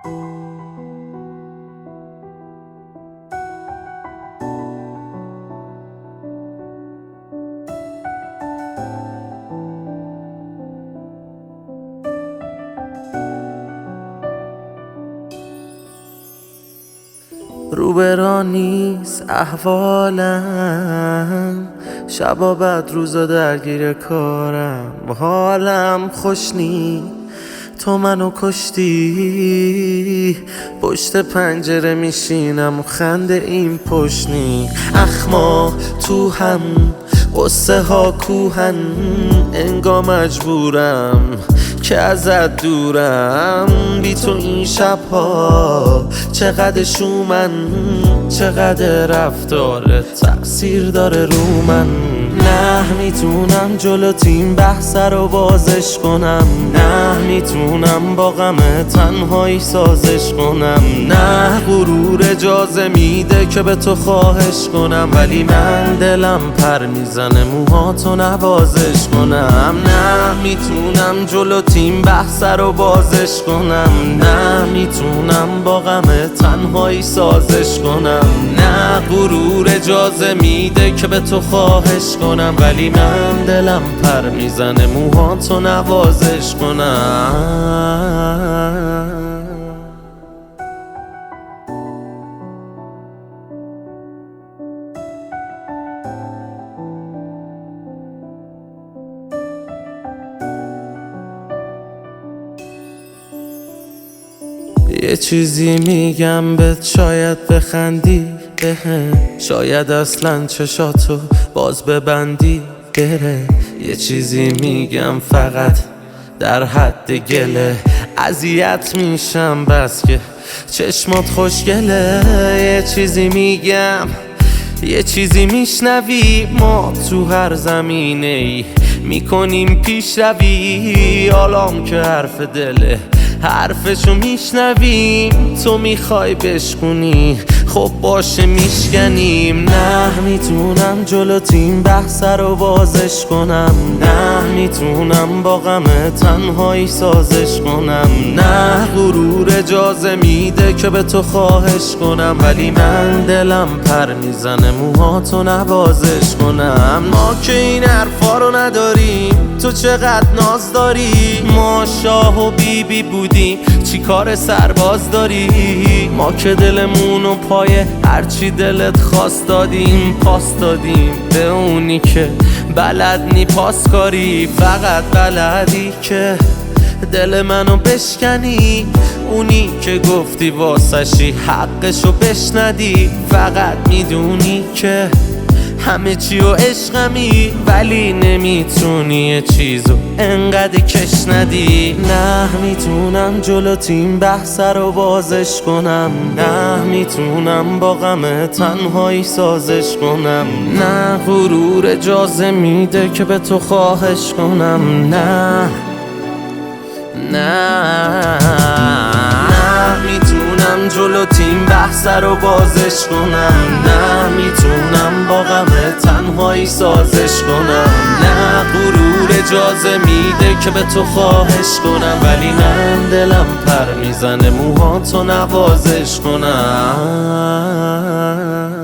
روبرا نیست احوالم، شبا بعد روزا درگیر کارم، حالم خوش نی تو منو کشتی. پشت پنجره میشینم و خنده این پشت نی. اخما تو هم قصه ها کوهن، انگار مجبورم که ازت دورم. بی تو این شبها چقدر شومن، چقدر رفتارت تأثیر داره رو من. نه میتونم جلو تیم بحث رو بازش کنم، نه میتونم با غم تنهایی سازش کنم. نه غرور اجازه میده که به تو خواهش کنم، ولی من دلم پر میزنه موهاتو نوازش کنم. نه میتونم جلو تیم بحث رو بازش کنم، نه میتونم با غم تنهایی سازش کنم. نه غرور اجازه میده که به تو خواهش کنم، ولی من دلم پر میزنه موهاتو نوازش کنم. یه چیزی میگم بهت شاید بخندی بهم، شاید اصلا چشاتو باز ببندی بره. یه چیزی میگم فقط در حد گله، اذیت میشم بس که چشمات خوشگله. یه چیزی میگم یه چیزی میشنوی، ما تو هر زمینه ای میکنیم پیشروی. حالام که حرف دله حرفشو میشنویم، تو میخوای بشکنی خب باشه میشکنیم. نه میتونم جلو تیم بحث رو بازش کنم، نه میتونم با غم تنهایی سازش کنم. نه غرور اجازه میده که به تو خواهش کنم، ولی من دلم پر میزنه موهاتو نوازش کنم. ما که این حرفا رو نداریم، تو چقدر ناز داری. ما شاه و بیبی بودیم، چی کار سرباز داری؟ ما که دلمونو پای هرچی دلت خواست دادیم، پاس دادیم به اونی که بلد نی پاس کاری. فقط بلدی که دل منو بشکنی، اونی که گفتی واسشی حقشو بشندی. فقط میدونی که همه چی و عشقمی، ولی نمیتونی یه چیزو انقدر کش ندی. نه میتونم جلو تیم بحث رو بازش کنم، نه میتونم با غم تنهایی سازش کنم. نه غرور اجازه میده که به تو خواهش کنم. نه میتونم جلو تیم بحث رو بازش کنم، نه میتونم با غم تنهایی سازش کنم. نه غرور اجازه میده که به تو خواهش کنم، ولی من دلم پر میزنه موهاتو نوازش کنم.